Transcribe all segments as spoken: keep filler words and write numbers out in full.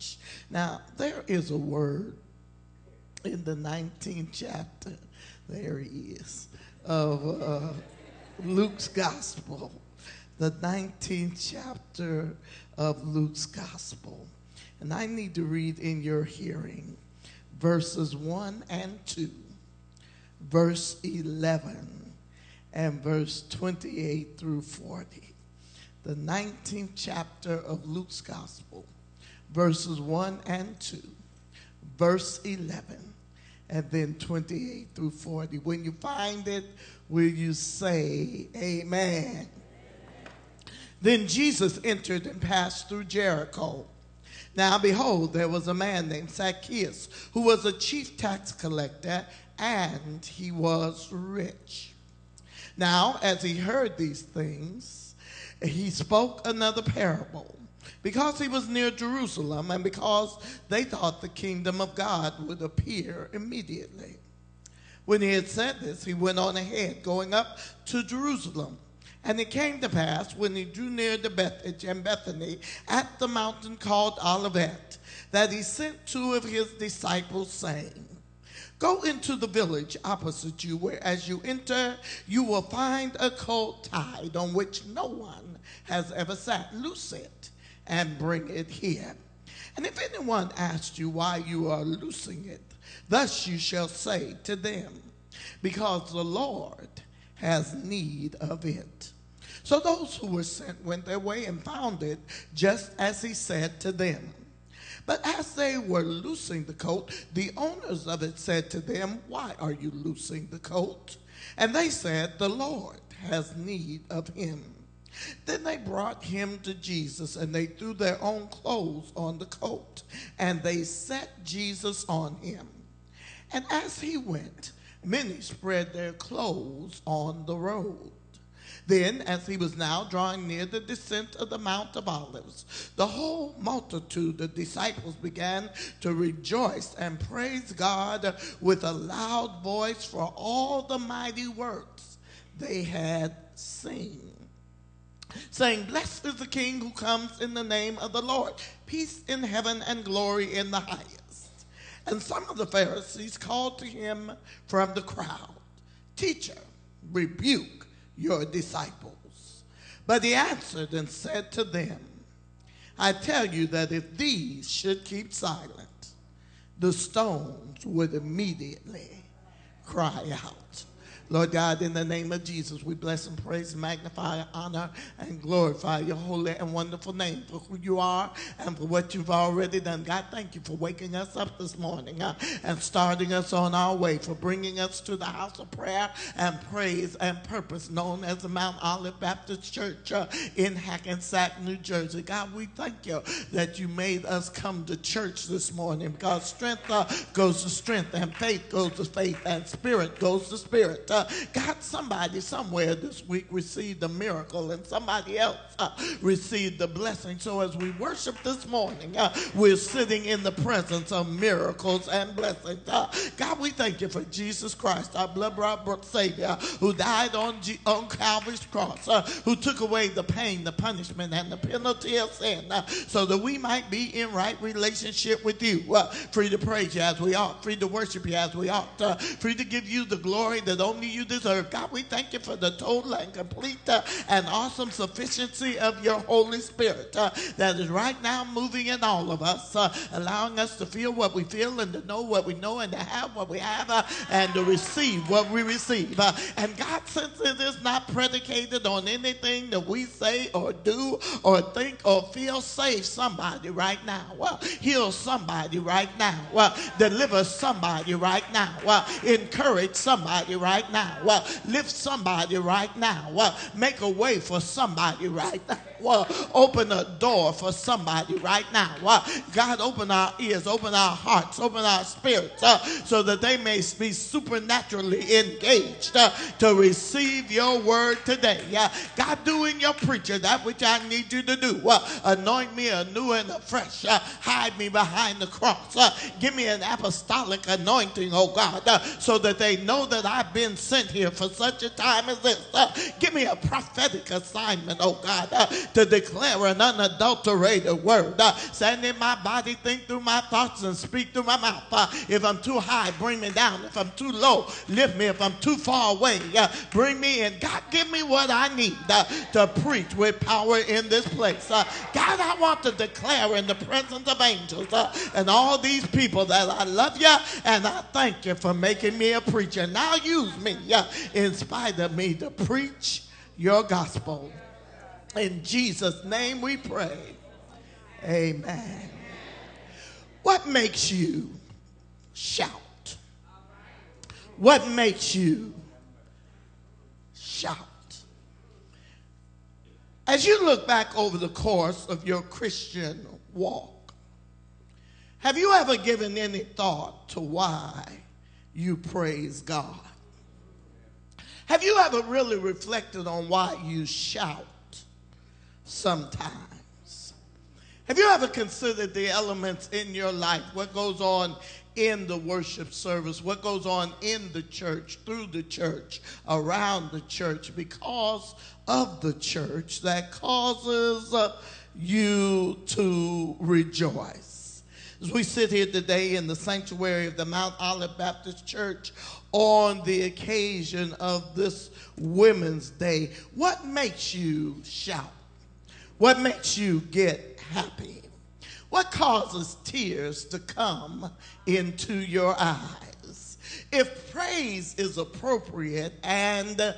church. Now, there is a word in the nineteenth chapter, there he is, of uh, Luke's gospel. The nineteenth chapter of Luke's gospel. And I need to read in your hearing verses one and two, verse eleven, and verse twenty-eight through forty. The nineteenth chapter of Luke's gospel, verses one and two, verse eleven, and then twenty-eight through forty. When you find it, will you say amen? Then Jesus entered and passed through Jericho. Now behold, there was a man named Zacchaeus, who was a chief tax collector, and he was rich. Now, as he heard these things, he spoke another parable, because he was near Jerusalem, and because they thought the kingdom of God would appear immediately. When he had said this, he went on ahead, going up to Jerusalem. And it came to pass, when he drew near to Bethphage and Bethany, at the mountain called Olivet, that he sent two of his disciples, saying, Go into the village opposite you, where as you enter, you will find a colt tied, on which no one has ever sat. Loose it and bring it here. And if anyone asks you why you are loosing it, thus you shall say to them, Because the Lord has need of it. So those who were sent went their way and found it just as he said to them. But as they were loosing the coat, the owners of it said to them, Why are you loosing the coat? And they said, The Lord has need of him. Then they brought him to Jesus, and they threw their own clothes on the coat, and they set Jesus on him. And as he went, many spread their clothes on the road. Then, as he was now drawing near the descent of the Mount of Olives, the whole multitude of disciples began to rejoice and praise God with a loud voice for all the mighty works they had seen, saying, Blessed is the King who comes in the name of the Lord, peace in heaven and glory in the highest. And some of the Pharisees called to him from the crowd, Teacher, rebuke your disciples. But he answered and said to them, I tell you that if these should keep silent, the stones would immediately cry out. Lord God, in the name of Jesus, we bless and praise, magnify, honor, and glorify your holy and wonderful name for who you are and for what you've already done. God, thank you for waking us up this morning uh, and starting us on our way, for bringing us to the house of prayer and praise and purpose known as the Mount Olive Baptist Church uh, in Hackensack, New Jersey. God, we thank you that you made us come to church this morning, because strength uh, goes to strength, and faith goes to faith, and spirit goes to spirit. Uh, God, somebody somewhere this week received a miracle, and somebody else uh, received the blessing. So as we worship this morning, uh, we're sitting in the presence of miracles and blessings. Uh, God, we thank you for Jesus Christ, our blood-brought Savior, who died on, G- on Calvary's cross, uh, who took away the pain, the punishment, and the penalty of sin, uh, so that we might be in right relationship with you, uh, free to praise you as we ought, free to worship you as we ought, uh, free to give you the glory that only you deserve. God, we thank you for the total and complete uh, and awesome sufficiency of your Holy Spirit uh, that is right now moving in all of us, uh, allowing us to feel what we feel, and to know what we know, and to have what we have, uh, and to receive what we receive. Uh, and God, since it is not predicated on anything that we say or do or think or feel, save somebody right now. Well, heal somebody right now. Well, deliver somebody right now. Well, encourage somebody right now. Well, lift somebody right now. Well, make a way for somebody right now. Well, open a door for somebody right now. Well, God, open our ears, open our hearts, open our spirits, uh, so that they may be supernaturally engaged uh, to receive your word today. Uh, God, do in your preacher that which I need you to do. Uh, anoint me anew and afresh. Uh, hide me behind the cross. Uh, give me an apostolic anointing, oh God, uh, so that they know that I've been sent here for such a time as this. Uh, give me a prophetic assignment, oh God, uh, to declare an unadulterated word. Uh, send in my body, think through my thoughts, and speak through my mouth. Uh, if I'm too high, bring me down. If I'm too low, lift me. If I'm too far away, uh, bring me in. God, give me what I need uh, to preach with power in this place. Uh, God, I want to declare in the presence of angels uh, and all these people that I love you, and I thank you for making me a preacher. Now use me uh, in spite of me to preach your gospel. In Jesus' name we pray. Amen. What makes you shout? What makes you shout? As you look back over the course of your Christian walk, have you ever given any thought to why you praise God? Have you ever really reflected on why you shout sometimes? Have you ever considered the elements in your life, what goes on in the worship service, what goes on in the church, through the church, around the church, because of the church, that causes uh, you to rejoice? As we sit here today in the sanctuary of the Mount Olive Baptist Church on the occasion of this Women's Day, what makes you shout? What makes you get happy? What causes tears to come into your eyes? If praise is appropriate, and it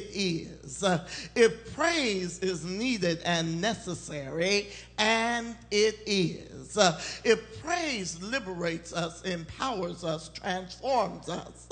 is, if praise is needed and necessary, and it is, if praise liberates us, empowers us, transforms us,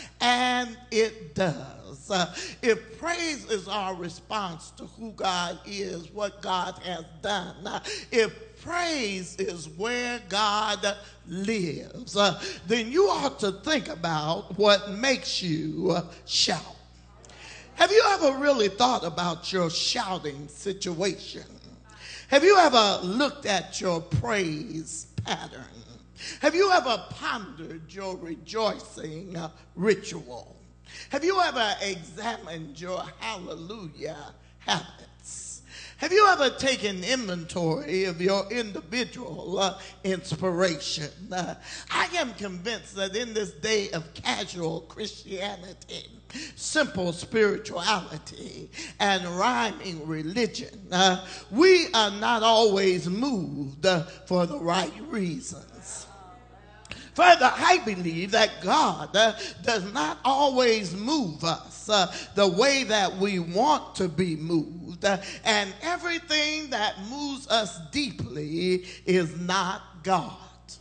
and it does, if praise is our response to who God is, what God has done, if praise is where God lives, uh, then you ought to think about what makes you uh, shout. Have you ever really thought about your shouting situation? Have you ever looked at your praise pattern? Have you ever pondered your rejoicing uh, ritual? Have you ever examined your hallelujah habits? Have you ever taken inventory of your individual uh, inspiration? Uh, I am convinced that in this day of casual Christianity, simple spirituality, and rhyming religion, uh, we are not always moved uh, for the right reasons. Further, I believe that God uh, does not always move us uh, the way that we want to be moved, uh, and everything that moves us deeply is not God.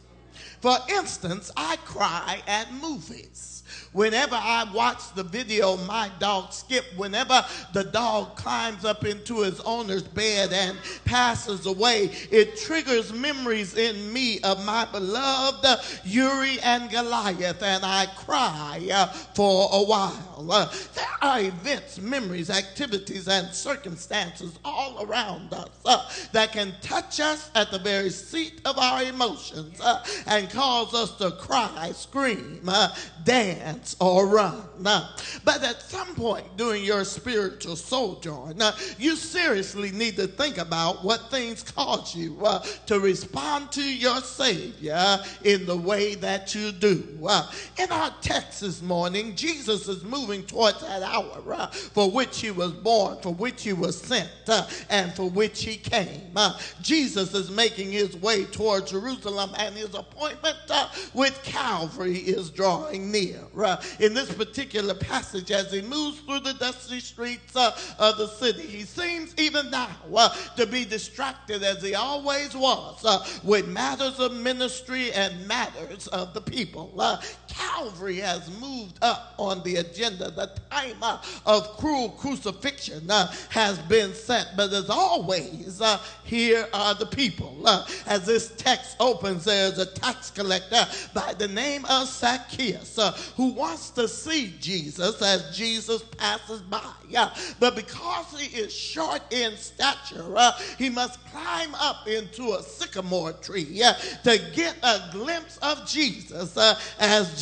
For instance, I cry at movies. Whenever I watch the video, My Dog Skip, whenever the dog climbs up into his owner's bed and passes away, it triggers memories in me of my beloved Uri and Goliath, and I cry uh, for a while. Uh, there are events, memories, activities, and circumstances all around us uh, that can touch us at the very seat of our emotions uh, and cause us to cry, scream, uh, dance, or run. Uh, but at some point during your spiritual sojourn, uh, you seriously need to think about what things cause you uh, to respond to your Savior in the way that you do. Uh, in our text this morning, Jesus is moving towards that hour uh, for which he was born, for which he was sent, uh, and for which he came. Uh, Jesus is making his way toward Jerusalem, and his appointment uh, with Calvary is drawing near. Uh, in this particular passage, as he moves through the dusty streets uh, of the city, he seems even now uh, to be distracted, as he always was, uh, with matters of ministry and matters of the people. Uh, Calvary has moved up on the agenda. The time uh, of cruel crucifixion uh, has been set, but as always, uh, here are the people. Uh, as this text opens, there's a tax collector by the name of Zacchaeus uh, who wants to see Jesus as Jesus passes by. Uh, but because he is short in stature, uh, he must climb up into a sycamore tree uh, to get a glimpse of Jesus uh, as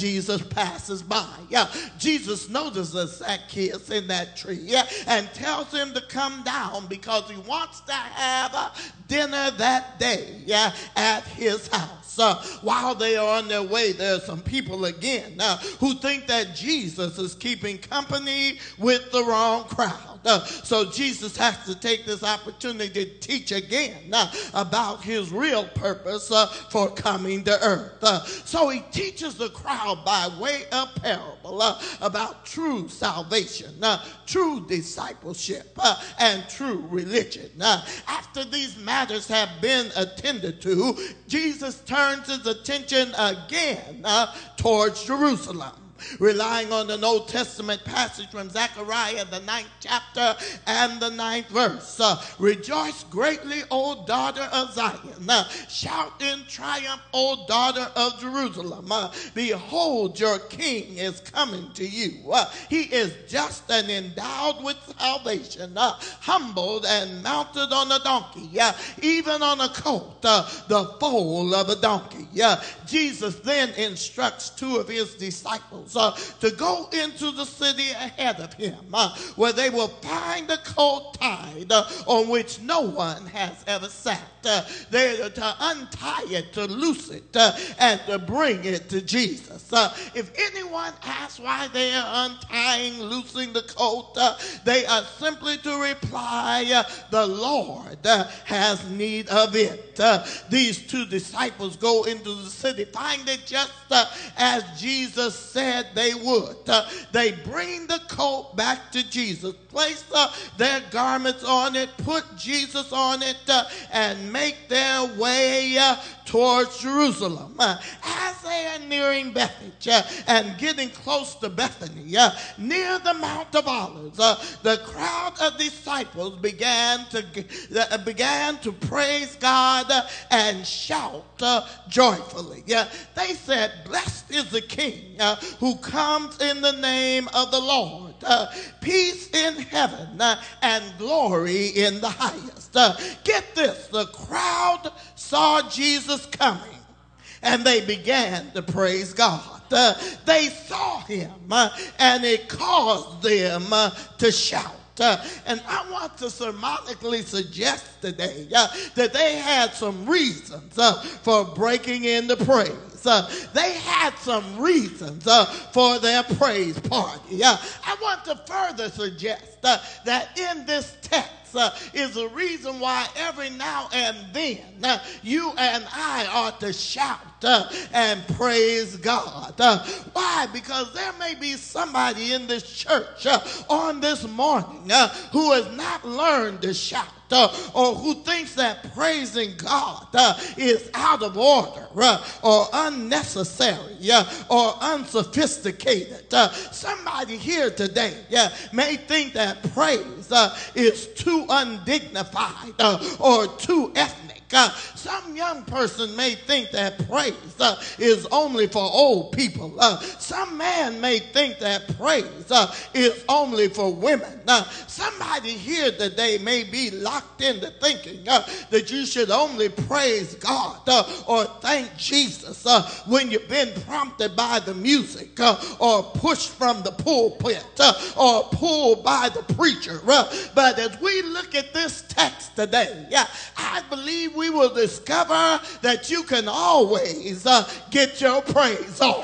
Jesus passes by. Yeah, Jesus notices Zacchaeus in that tree, yeah, and tells him to come down because he wants to have a dinner that day, yeah, at his house. Uh, while they are on their way, there are some people again uh, who think that Jesus is keeping company with the wrong crowd. Uh, so Jesus has to take this opportunity to teach again uh, about his real purpose uh, for coming to earth. Uh, so he teaches the crowd by way of parable uh, about true salvation, uh, true discipleship, uh, and true religion. Uh, after these matters have been attended to, Jesus turns his attention again uh, towards Jerusalem, relying on an Old Testament passage from Zechariah, the ninth chapter and the ninth verse. Uh, Rejoice greatly, O daughter of Zion. Uh, shout in triumph, O daughter of Jerusalem. Uh, behold, your king is coming to you. Uh, he is just and endowed with salvation, uh, humbled and mounted on a donkey, uh, even on a colt, uh, the foal of a donkey. Uh, Jesus then instructs two of his disciples Uh, to go into the city ahead of him, uh, where they will find a colt tied uh, on which no one has ever sat. Uh, they're to untie it, to loose it, uh, and to bring it to Jesus. Uh, if anyone asks why they are untying, loosing the colt, uh, they are simply to reply, uh, the Lord uh, has need of it. Uh, these two disciples go into the city, find it just uh, as Jesus said they would. Uh, they bring the colt back to Jesus, place uh, their garments on it, put Jesus on it, uh, and make their way uh, towards Jerusalem. Uh, as they are nearing Bethany uh, and getting close to Bethany, uh, near the Mount of Olives, uh, the crowd of disciples began to uh, began to praise God uh, and shout uh, joyfully. Uh, they said, "Blessed is the King uh, who comes in the name of the Lord. Uh, peace in heaven uh, and glory in the highest." Uh, get this, the crowd saw Jesus coming and they began to praise God. Uh, they saw him uh, and it caused them uh, to shout. Uh, and I want to sermonically suggest today uh, that they had some reasons uh, for breaking into praise. Uh, they had some reasons uh, for their praise party. Uh, I want to further suggest uh, that in this text uh, is a reason why every now and then uh, you and I ought to shout uh, and praise God. Uh, why? Because there may be somebody in this church uh, on this morning uh, who has not learned to shout. Uh, or who thinks that praising God uh, is out of order uh, or unnecessary uh, or unsophisticated. Uh, somebody here today uh, may think that praise uh, is too undignified uh, or too ethnic. Uh, some young person may think that praise uh, is only for old people. Uh, some man may think that praise uh, is only for women. Uh, somebody here today may be locked into thinking uh, that you should only praise God uh, or thank Jesus uh, when you've been prompted by the music uh, or pushed from the pulpit uh, or pulled by the preacher. Uh, but as we look at this text today, yeah, I believe we we will discover that you can always uh, get your praise on.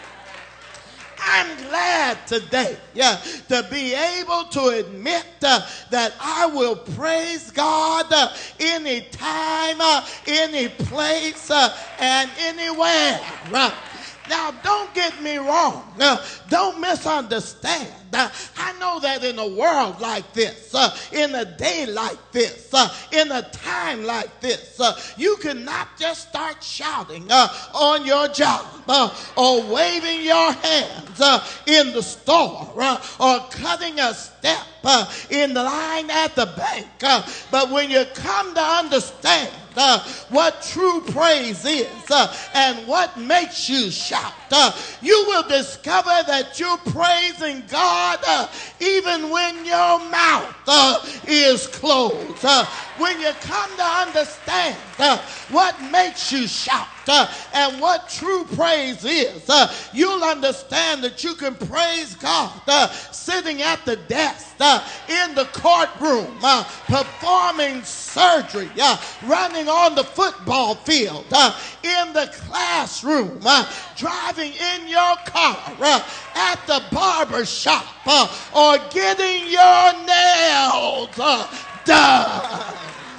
I'm glad today yeah, to be able to admit uh, that I will praise God uh, anytime, uh, any place, uh, and anywhere. Uh, Now, don't get me wrong. Uh, don't misunderstand. Uh, I know that in a world like this, uh, in a day like this, uh, in a time like this, uh, you cannot just start shouting uh, on your job uh, or waving your hands uh, in the store uh, or cutting a step uh, in the line at the bank. Uh, but when you come to understand Uh, what true praise is uh, and what makes you shout, uh, you will discover that you're praising God uh, even when your mouth uh, is closed. Uh, when you come to understand Uh, what makes you shout? Uh, and what true praise is? Uh, you'll understand that you can praise God uh, sitting at the desk, uh, in the courtroom, uh, performing surgery, uh, running on the football field, uh, in the classroom, uh, driving in your car, uh, at the barber shop, uh, or getting your nails uh, done.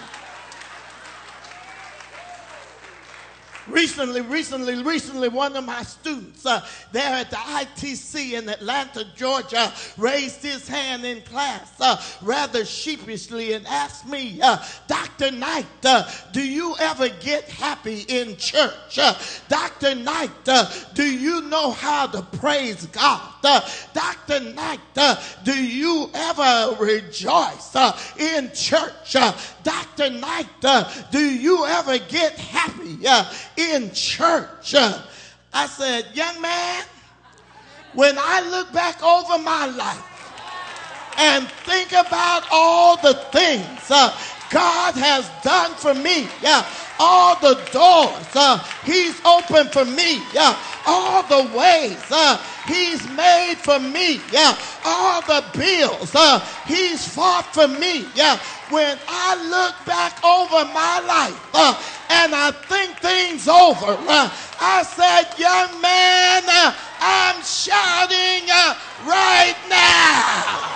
Recently, recently, recently, one of my students uh, there at the I T C in Atlanta, Georgia, raised his hand in class uh, rather sheepishly and asked me, uh, Doctor Knight, uh, do you ever get happy in church? Uh, Doctor Knight, uh, do you know how to praise God? Uh, Doctor Knight, uh, do you ever rejoice uh, in church? Uh, Doctor Knight, uh, do you ever get happy uh, in church? Uh, I said, young man, when I look back over my life and think about all the things uh, God has done for me, yeah, all the doors uh, he's opened for me, yeah, all the ways uh, he's made for me, yeah, all the bills uh, he's fought for me, yeah. When I look back over my life uh, and I think things over, uh, I said, young man, uh, I'm shouting uh, right now.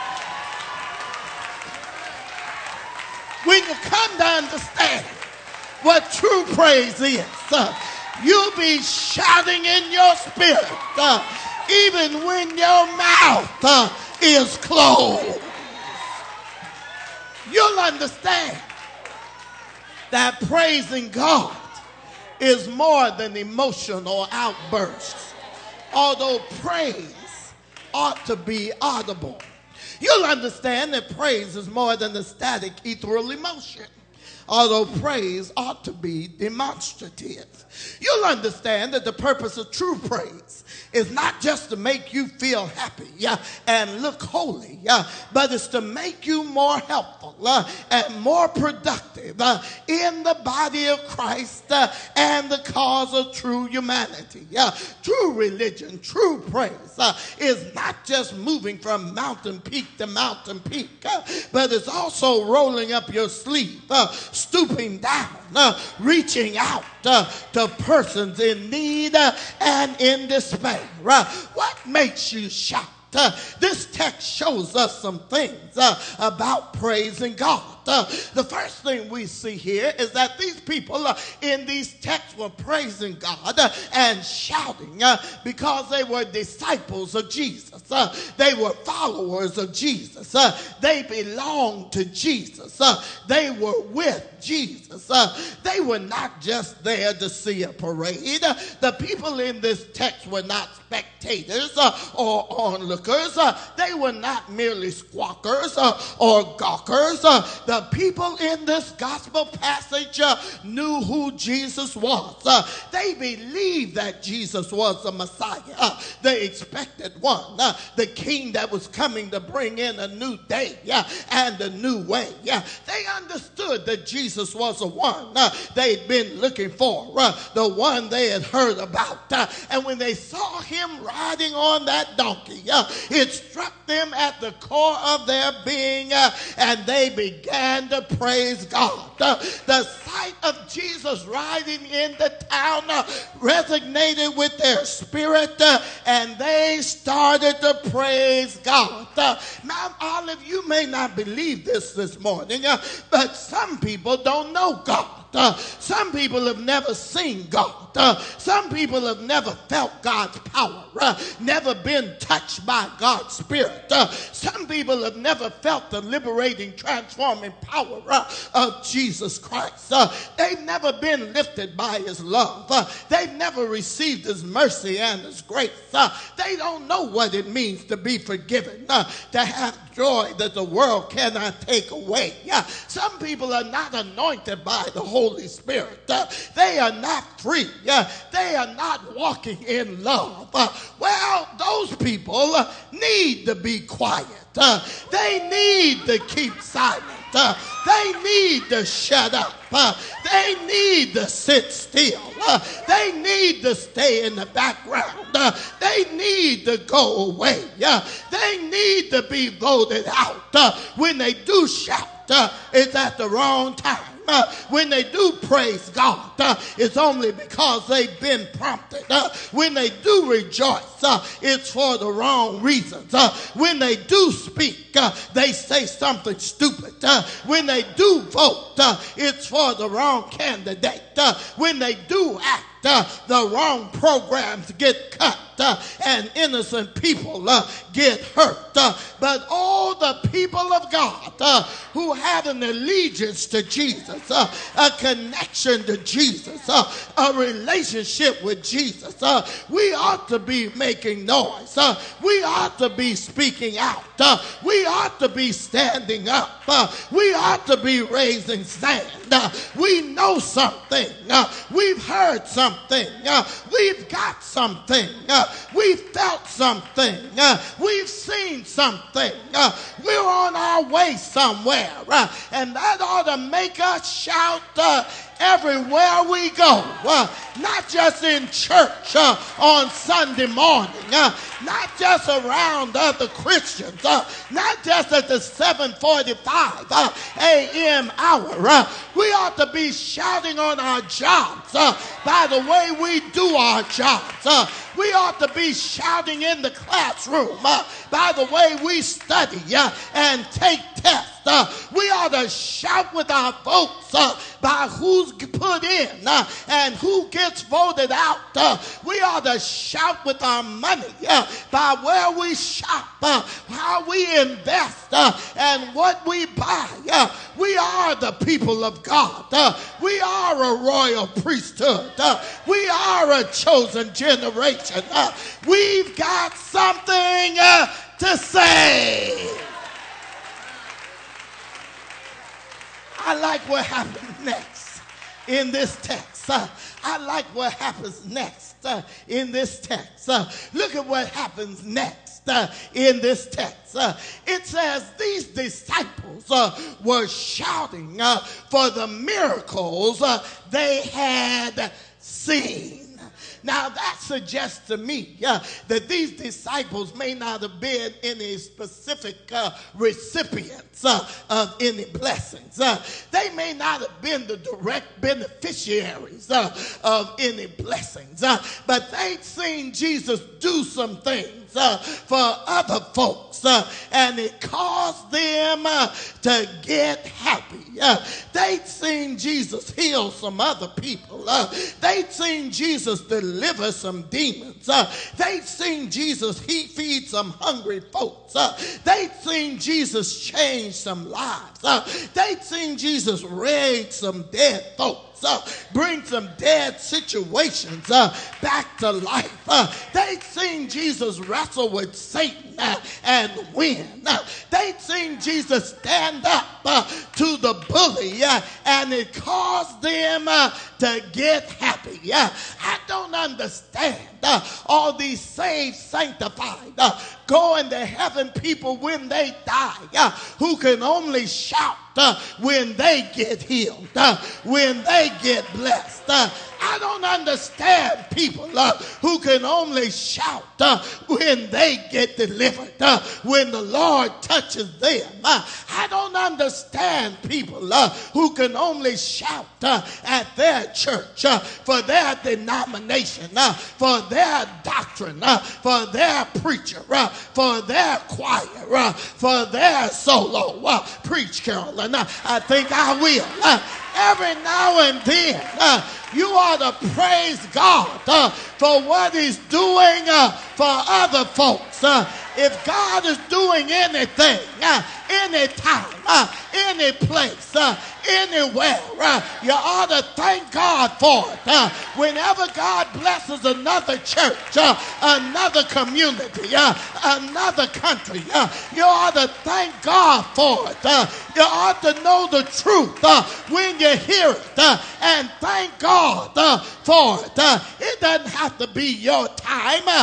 When you come to understand what true praise is, uh, you'll be shouting in your spirit uh, even when your mouth uh, is closed. You'll understand that praising God is more than emotional outbursts, although praise ought to be audible. You'll understand that praise is more than a static ethereal emotion, although praise ought to be demonstrative. You'll understand that the purpose of true praise is not just to make you feel happy uh, and look holy, uh, but it's to make you more helpful uh, and more productive uh, in the body of Christ uh, and the cause of true humanity. Uh, true religion, true praise uh, is not just moving from mountain peak to mountain peak, uh, but it's also rolling up your sleeve, uh, stooping down, uh, reaching out uh, to persons in need uh, and in despair. Uh, what makes you shout? Uh, this text shows us some things uh, about praising God. Uh, the first thing we see here is that these people uh, in these texts were praising God uh, and shouting uh, because they were disciples of Jesus. Uh, they were followers of Jesus. Uh, they belonged to Jesus. Uh, they were with Jesus. Uh, they were not just there to see a parade. Uh, the people in this text were not spectators uh, or onlookers. Uh, they were not merely squawkers uh, or gawkers. Uh, the people in this gospel passage uh, knew who Jesus was. Uh, they believed that Jesus was the Messiah, uh, the expected one, uh, the king that was coming to bring in a new day uh, and a new way. Uh, they understood that Jesus was the one uh, they'd been looking for, uh, the one they had heard about. Uh, and when they saw him riding on that donkey, uh, it struck them at the core of their being, uh, and they began to praise God. Uh, the sight of Jesus riding into town uh, resonated with their spirit, uh, and they started to praise God. Uh, Mount Olive, you may not believe this this morning, uh, but some people don't know God. Uh, some people have never seen God. Uh, some people have never felt God's power, uh, never been touched by God's Spirit. Uh, some people have never felt the liberating, transforming power uh, of Jesus Christ. Uh, they've never been lifted by his love. Uh, they've never received his mercy and his grace. Uh, they don't know what it means to be forgiven, uh, to have joy that the world cannot take away. Uh, some people are not anointed by the Holy Spirit. Uh, they are not free. Uh, they are not walking in love. Uh, well, those people uh, need to be quiet. Uh, they need to keep silent. Uh, they need to shut up. Uh, they need to sit still. Uh, they need to stay in the background. Uh, they need to go away. Uh, they need to be voted out. Uh, when they do shout, uh, it's at the wrong time. Uh, when they do praise God, uh, it's only because they've been prompted. Uh, when they do rejoice, uh, it's for the wrong reasons. Uh, when they do speak, uh, they say something stupid. Uh, when they do vote, uh, it's for the wrong candidate. Uh, when they do act, uh, the wrong programs get cut. Uh, and innocent people uh, get hurt. Uh, but all the people of God uh, who have an allegiance to Jesus, uh, a connection to Jesus, uh, a relationship with Jesus, uh, we ought to be making noise. Uh, we ought to be speaking out. Uh, we ought to be standing up. Uh, we ought to be raising stand. Uh, we know something. Uh, we've heard something. Uh, we've got something. Uh, We've felt something. Uh, we've seen something. Uh, we're on our way somewhere. Uh, and that ought to make us shout uh, everywhere we go. Uh, not just in church uh, on Sunday morning. Uh, not just around other Christians. Uh, not just at the seven forty-five uh, a m hour. Uh, we ought to be shouting on our jobs uh, by the way we do our jobs. Uh, we ought to be shouting in the classroom uh, by the way we study uh, and take tests. Uh, we ought to shout with our votes uh, by who's put in uh, and who gets voted out. Uh, we ought to shout with our money uh, by where we shop, uh, how we invest, uh, and what we buy. Uh, we are the people of God. Uh, we are a royal priesthood. Uh, we are a chosen generation. Uh, we've got something uh, to say. I like what happens next in this text. Uh, I like what happens next uh, in this text. Uh, look at what happens next uh, in this text. Uh, it says these disciples uh, were shouting uh, for the miracles uh, they had seen. Now that suggests to me uh, that these disciples may not have been any specific uh, recipients uh, of any blessings. Uh, they may not have been the direct beneficiaries uh, of any blessings, uh, but they'd seen Jesus do some things Uh, for other folks, uh, and it caused them uh, to get happy. Uh, they'd seen Jesus heal some other people. Uh, they'd seen Jesus deliver some demons. Uh, they'd seen Jesus he feed some hungry folks. Uh, they'd seen Jesus change some lives. Uh, they'd seen Jesus raise some dead folks. Uh, bring some dead situations uh, back to life. Uh, they'd seen Jesus wrestle with Satan uh, and win. Uh, they'd seen Jesus stand up uh, to the bully uh, and it caused them uh, to get happy. Uh, I don't understand uh, all these saved, sanctified, uh, going to heaven people when they die uh, who can only shout Uh, when they get healed, uh, when they get blessed. Uh, I don't understand people uh, who can only shout uh, when they get delivered, uh, when the Lord touches them. Uh, I don't understand people uh, who can only shout uh, at their church, uh, for their denomination, uh, for their doctrine, uh, for their preacher, uh, for their choir, uh, for their solo. Uh, preach, Carolyn. Uh, I think I will. Uh, every now and then, uh, you ought to praise God uh, for what he's doing uh, for other folks. Uh, if God is doing anything, uh, anytime, uh, any place, uh, anywhere, uh, you ought to thank God for it. Uh, whenever God blesses another church, uh, another community, uh, another country, uh, you ought to thank God for it. Uh, you ought to know the truth uh, when you hear it uh, and thank God uh, for it. Uh, it doesn't have to be your time, uh, your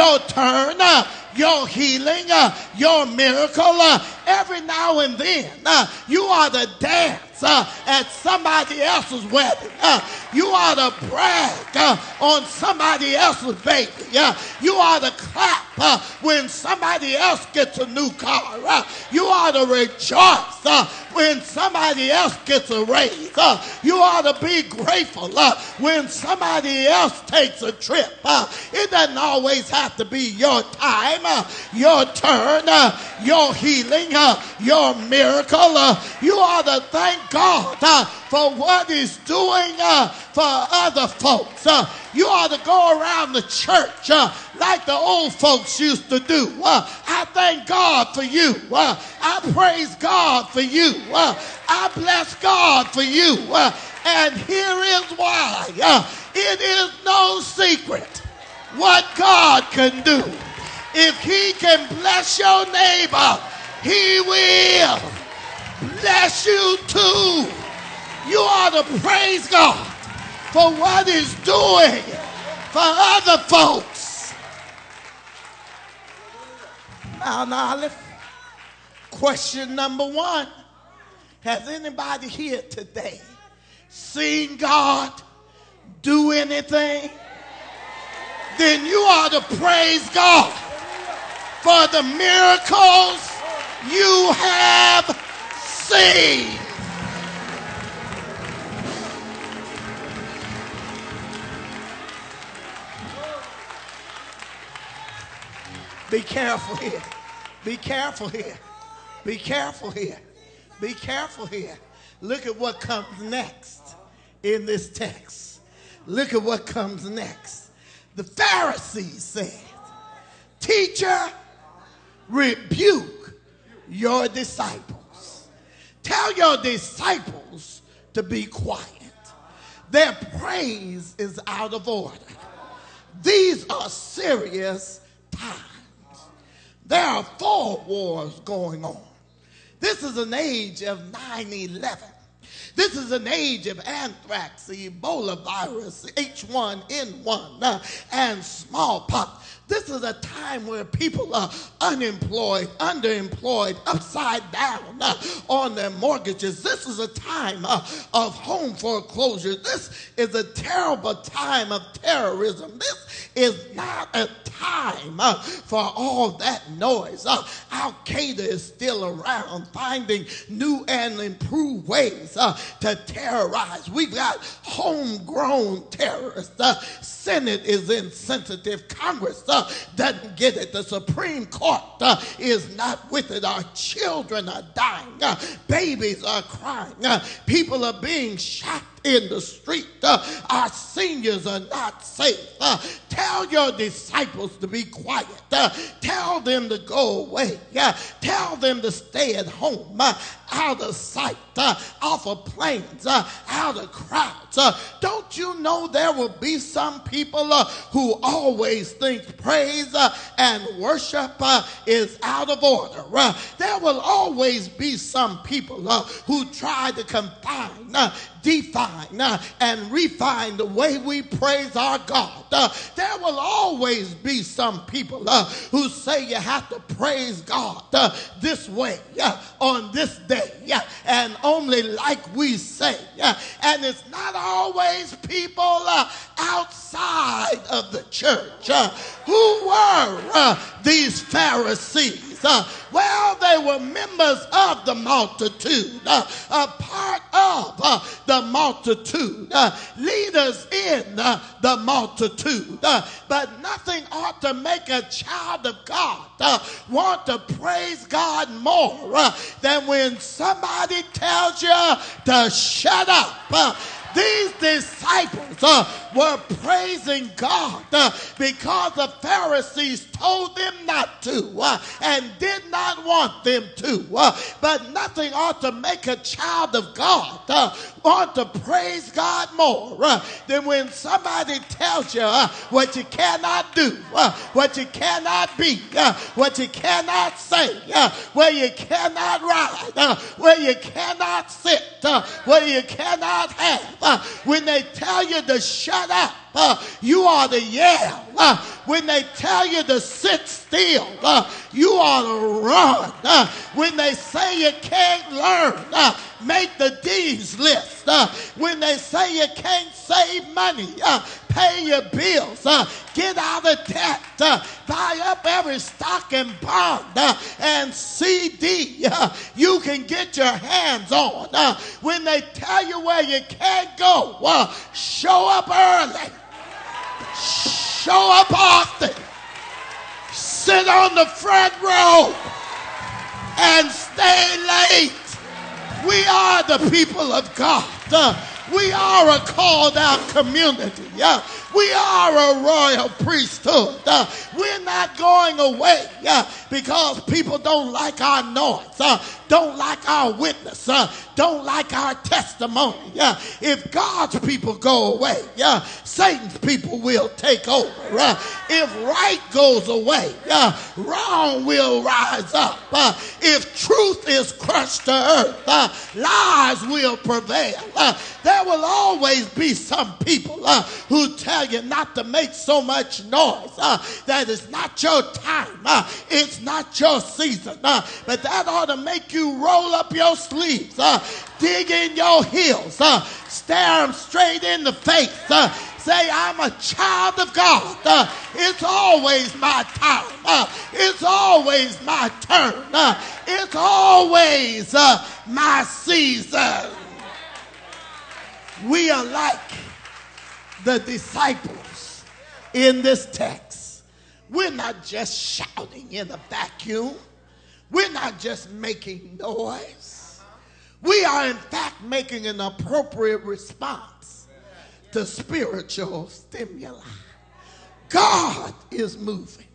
your turn, uh, your healing, uh, your miracle. Uh, every now and then, uh, you ought to dance uh, at somebody else's wedding. Uh, you ought to brag uh, on somebody else's baby. Uh, you ought to clap uh, when somebody else gets a new car. Uh, you ought to rejoice uh, when somebody else gets a raise. Uh, you ought to be grateful uh, when somebody else takes a trip. Uh, it doesn't always have to be your time, uh, your turn, uh, your healing, uh, your miracle. Uh, you ought to thank God uh, for what he's doing uh, for other folks. Uh, you ought to go around the church uh, like the old folks used to do. Uh, I thank God for you. Uh, I praise God for you. Uh, I bless God for you. Uh, and here is why. Uh, it is no secret what God can do. If he can bless your neighbor, he will bless you too. You ought to praise God for what he's doing for other folks. Mount Olive, question number one. Has anybody here today seen God do anything? Then you ought to praise God for the miracles you have seen. Be careful here. Be careful here. Be careful here. Be careful here. Look at what comes next in this text. Look at what comes next. The Pharisees said, "Teacher, rebuke your disciples. Tell your disciples to be quiet. Their praise is out of order. These are serious times. There are four wars going on. This is an age of nine eleven. This is an age of anthrax, Ebola virus, H one N one, uh, and smallpox. This is a time where people are unemployed, underemployed, upside down uh, on their mortgages. This is a time uh, of home foreclosure. This is a terrible time of terrorism. This is not a time uh, for all that noise. Uh, Al-Qaeda is still around, finding new and improved ways uh, to terrorize. We've got homegrown terrorists. The Senate is insensitive. Congress uh, doesn't get it. The Supreme Court uh, is not with it. Our children are dying. Uh, babies are crying. Uh, people are being shot in the street. Uh, our seniors are not safe. Uh, tell your disciples to be quiet. Uh, tell them to go away. Uh, tell them to stay at home, uh, out of sight, uh, off of planes, uh, out of crowds. Uh, don't you know there will be some people uh, who always think praise uh, and worship uh, is out of order? Uh, there will always be some people uh, who try to confine, uh, define uh, and refine the way we praise our God. Uh, there will always be some people uh, who say you have to praise God uh, this way uh, on this day uh, and only like we say. Uh, and it's not always people uh, outside of the church. Uh, who were uh, these Pharisees? Uh, well, they were members of the multitude, uh, a part of uh, the multitude, uh, leaders in uh, the multitude. Uh, but nothing ought to make a child of God uh, want to praise God more uh, than when somebody tells you to shut up. Uh, These disciples uh, were praising God uh, because the Pharisees told them not to uh, and did not want them to. Uh, but nothing ought to make a child of God uh, want to praise God more uh, than when somebody tells you uh, what you cannot do, uh, what you cannot be, uh, what you cannot say, uh, where you cannot ride, uh, where you cannot sit, uh, where you cannot have. Uh, when they tell you to shut up, uh, you ought to yell. Uh, when they tell you to sit still, uh, you ought to run. Uh, when they say you can't learn, uh, make the dean's list. Uh, when they say you can't save money, uh, pay your bills, uh, get out of debt, uh, buy up every stock and bond uh, and C D uh, you can get your hands on. Uh, when they tell you where you can't go, uh, show up early, show up often, sit on the front row and stay late. We are the people of God. Uh, we are a called out community. Uh, we are a royal priesthood. Uh, we're not going away uh, because people don't like our noise, uh, don't like our witness, uh, don't like our testimony. Uh, if God's people go away, uh, Satan's people will take over. Uh, if right goes away, uh, wrong will rise up. Uh, if truth is crushed to earth, uh, lies will prevail. Uh, there will always be some people uh, who tell you not to make so much noise, uh, that it's not your time, uh, it's not your season, uh, but that ought to make you roll up your sleeves, uh, dig in your heels, uh, stare them straight in the face, uh, say, I'm a child of God. Uh, it's always my time. Uh, it's always my turn. Uh, it's always uh, my season. We are like the disciples in this text. We're not just shouting in a vacuum. We're not just making noise. We are in fact making an appropriate response to spiritual stimuli. God is moving.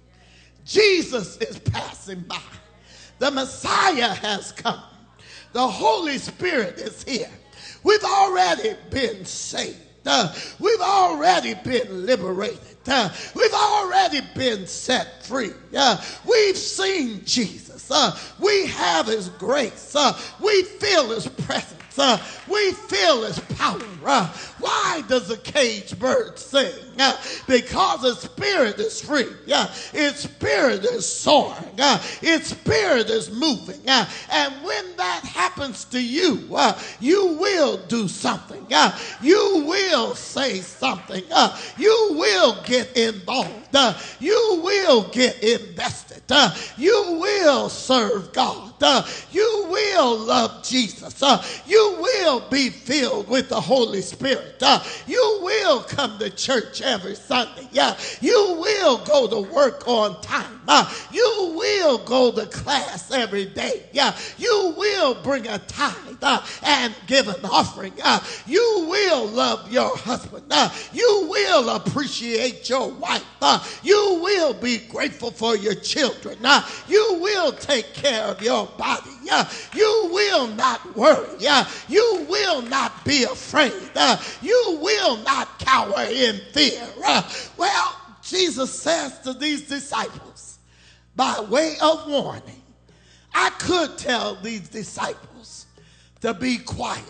Jesus is passing by. The Messiah has come. The Holy Spirit is here. We've already been saved. Uh, we've already been liberated. Uh, we've already been set free. Uh, we've seen Jesus. Uh, we have his grace. Uh, we feel his presence. Uh, we feel his power. Uh, why does a caged bird sing? Uh, because its spirit is free. Uh, its spirit is soaring. Uh, its spirit is moving. Uh, and when that happens to you, uh, you will do something. Uh, you will say something. Uh, you will get involved. Uh, you will get invested. Uh, you will serve God. Uh, you will love Jesus. Uh, you will be filled with the Holy Spirit. Uh, you will come to church every Sunday. Uh, you will go to work on time. Uh, you will go to class every day. Uh, you will bring a tithe uh, and give an offering. Uh, you will love your husband. Uh, you will appreciate your wife. Uh, you will be grateful for your children. Uh, you will take care of your body. Uh, you will not worry. Uh, you will not be afraid. Uh, you will not cower in fear. Uh, well, Jesus says to these disciples, by way of warning, I could tell these disciples to be quiet,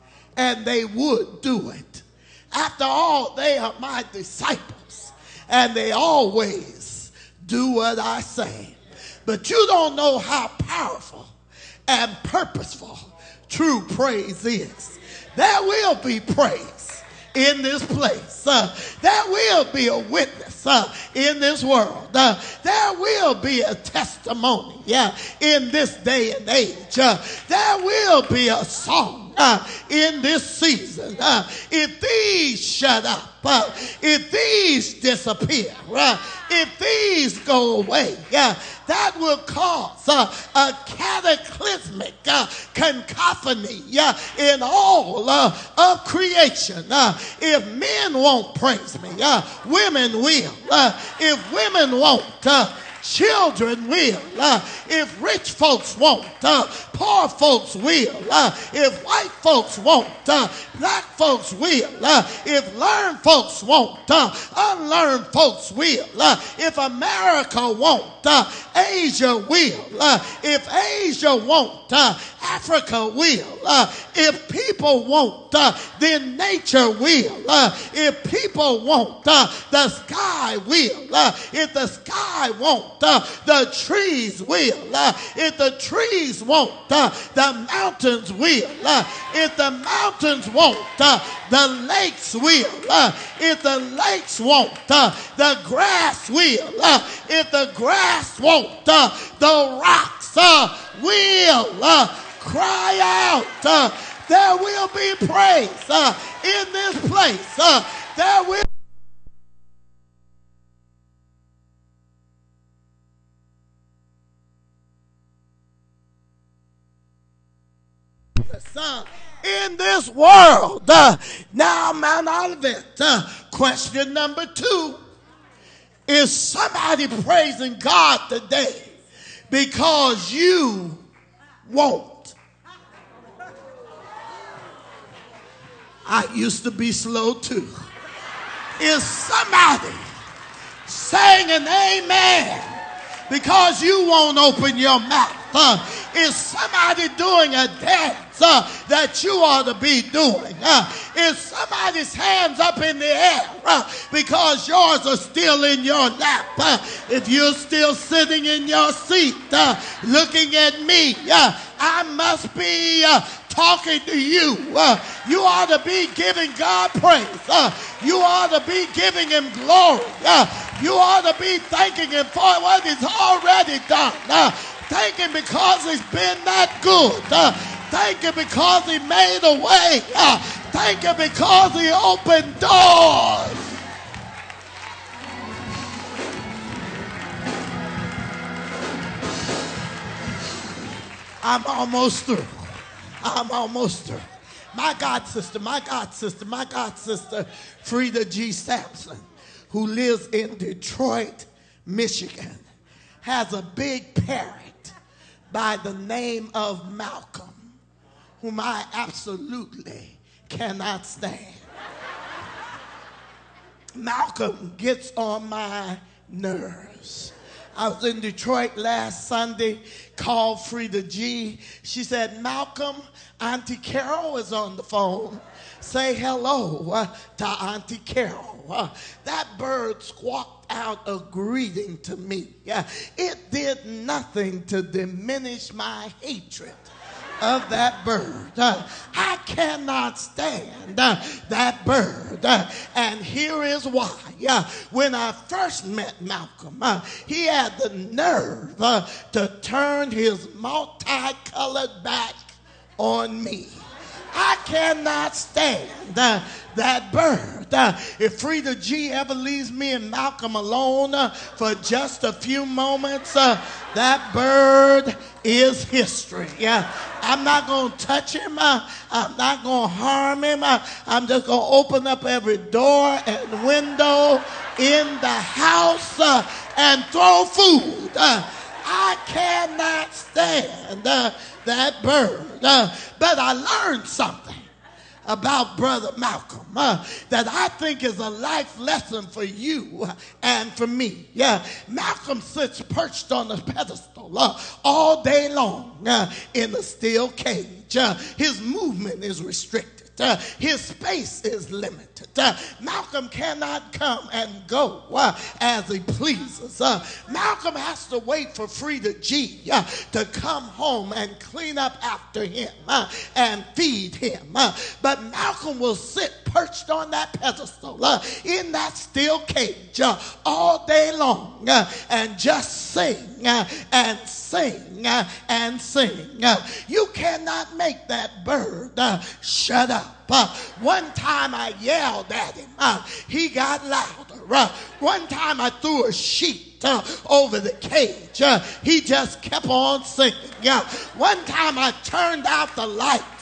and they would do it. After all, they are my disciples, and they always do what I say. But you don't know how powerful and purposeful true praise is. There will be praise in this place. Uh, there will be a witness uh, in this world. Uh, there will be a testimony yeah, in this day and age. Uh, there will be a song uh, in this season. Uh, if these shut up, uh, if these disappear, uh, if these go away, uh, that will cause uh, a cataclysmic uh, cacophony uh, in all uh, of creation. Uh, if men won't praise me, uh, women will. Uh, if women won't, uh, children will. Uh, if rich folks won't, uh, poor folks will. Uh, if white folks won't, uh, black folks will. Uh, if learned folks won't, uh, unlearned folks will. Uh, if America won't, uh, Asia will. Uh, if Asia won't, uh, Africa will. Uh, if people won't, uh, then nature will. Uh, if people won't, uh, the sky will. Uh, if the sky won't, uh, the trees will. Uh, if the trees won't, uh, the mountains will. Uh, if the mountains won't, uh, the lakes will. Uh, if the lakes won't, uh, the grass will. Uh, if the grass won't, uh, the rocks uh, will uh, cry out. Uh, there will be praise uh, in this place. Uh, there will Uh, in this world. Uh, now, Mount Olivet, uh, question number two. Is somebody praising God today because you won't? I used to be slow too. Is somebody saying an amen because you won't open your mouth? Uh, is somebody doing a dance uh, that you ought to be doing? Uh, is somebody's hands up in the air uh, because yours are still in your lap? Uh, if you're still sitting in your seat uh, looking at me, uh, I must be uh, talking to you. Uh, you ought to be giving God praise. Uh, you ought to be giving him glory. Uh, you ought to be thanking him for what he's already done. Uh, Thank him because he's been that good. Uh, thank him because he made a way. Uh, thank him because he opened doors. I'm almost through. I'm almost through. My God sister, my God sister, my God sister, Frida G. Sampson, who lives in Detroit, Michigan, has a big parrot by the name of Malcolm, whom I absolutely cannot stand. Malcolm gets on my nerves. I was in Detroit last Sunday, called Frida G. She said, Malcolm, Auntie Carol is on the phone. Say hello uh, to Auntie Carol. Uh, that bird squawked out a greeting to me. Uh, it did nothing to diminish my hatred of that bird. Uh, I cannot stand uh, that bird. Uh, and here is why. Uh, when I first met Malcolm, uh, he had the nerve uh, to turn his multicolored back on me. I cannot stand uh, that bird. Uh, if Frida G ever leaves me and Malcolm alone uh, for just a few moments, uh, that bird is history. Uh, I'm not going to touch him. Uh, I'm not going to harm him. Uh, I'm just going to open up every door and window in the house uh, and throw food. Uh, I cannot stand uh, that bird. Uh, but I learned something about Brother Malcolm uh, that I think is a life lesson for you and for me. Yeah, Malcolm sits perched on a pedestal uh, all day long uh, in a steel cage. Uh, his movement is restricted. Uh, his space is limited. Uh, Malcolm cannot come and go uh, as he pleases. Uh, Malcolm has to wait for Frida G uh, to come home and clean up after him uh, and feed him. Uh, but Malcolm will sit perched on that pedestal uh, in that steel cage uh, all day long uh, and just sing uh, and sing uh, and sing. Uh, you cannot make that bird uh, shut up. Uh, one time I yelled at him. Uh, he got louder. Uh, one time I threw a sheet uh, over the cage. Uh, he just kept on singing. Uh, one time I turned out the lights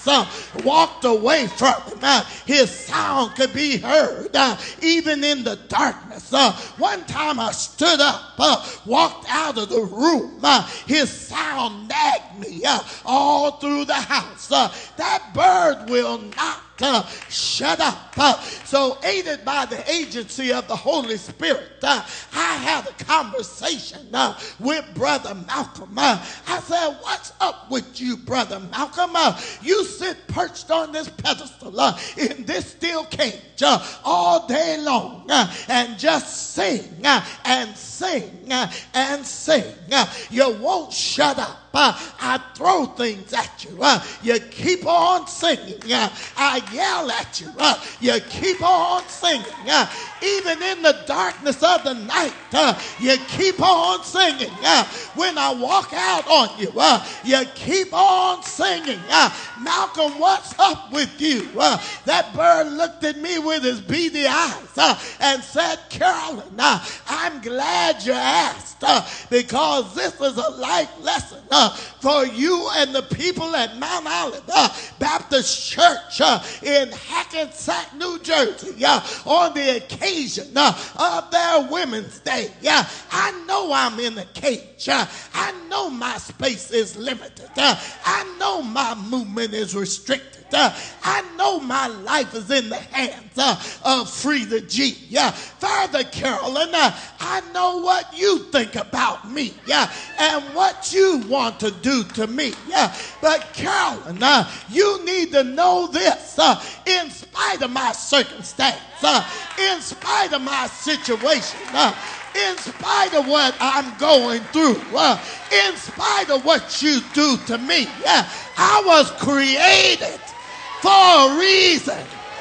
uh, walked away from him, uh, his sound could be heard uh, even in the darkness. Uh, one time I stood up, uh, walked out of the room. Uh, his sound nagged me uh, all through the house. Uh, that bird will not Uh, shut up. Uh, so aided by the agency of the Holy Spirit, uh, I had a conversation uh, with Brother Malcolm. Uh, I said, what's up with you, Brother Malcolm? Uh, you sit perched on this pedestal uh, in this steel cage uh, all day long uh, and just sing uh, and sing uh, and sing. Uh, you won't shut up. Uh, I throw things at you. Uh, you keep on singing. Uh, I yell at you. Uh, you keep on singing. Uh, even in the darkness of the night, uh, you keep on singing. Uh, when I walk out on you, uh, you keep on singing. Uh, Malcolm, what's up with you? Uh, that bird looked at me with his beady eyes uh, and said, Carolyn, uh, I'm glad you asked uh, because this is a life lesson uh, for you and the people at Mount Olive uh, Baptist Church uh, in Hackensack, New Jersey, uh, on the occasion uh, of their Women's Day. Uh, I know I'm in a cage. Uh, I know my space is limited. Uh, I know my movement is restricted. Uh, I know my life is in the hands uh, of Free the G. Uh, Further, Carolyn, uh, I know what you think about me uh, and what you want to do to me. Uh, but Carolyn, uh, you need to know this. Uh, in spite of my circumstance, uh, in spite of my situation, uh, in spite of what I'm going through, uh, in spite of what you do to me, uh, I was created for a reason.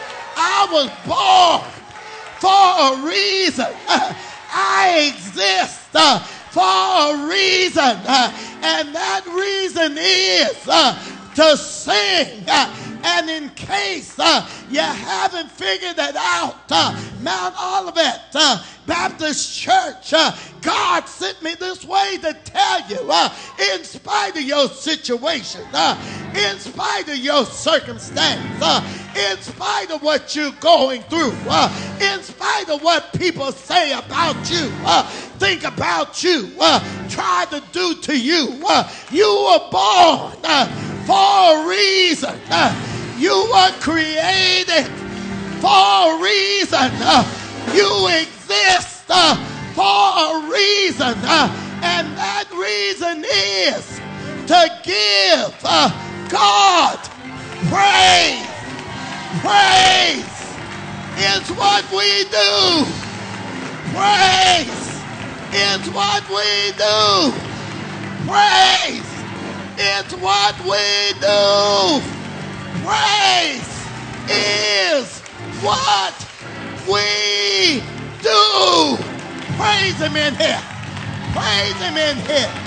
I was born for a reason. Uh, I exist uh, for a reason. Uh, and that reason is uh, to sing. Uh, and in case uh, you haven't figured it out, uh, Mount Olivet uh, Baptist Church, uh, God sent me this way to tell you, uh, in spite of your situation, uh, in spite of your circumstance, uh, in spite of what you're going through, uh, in spite of what people say about you, uh, think about you, uh, try to do to you, uh, you were born uh, for a reason. Uh, you were created for a reason. Uh, you exist uh, for a reason. Uh, and that reason is to give uh, God praise. Praise is what we do. Praise is what we do. Praise is what we do. Praise is what we do. Praise him in here. Praise him in here.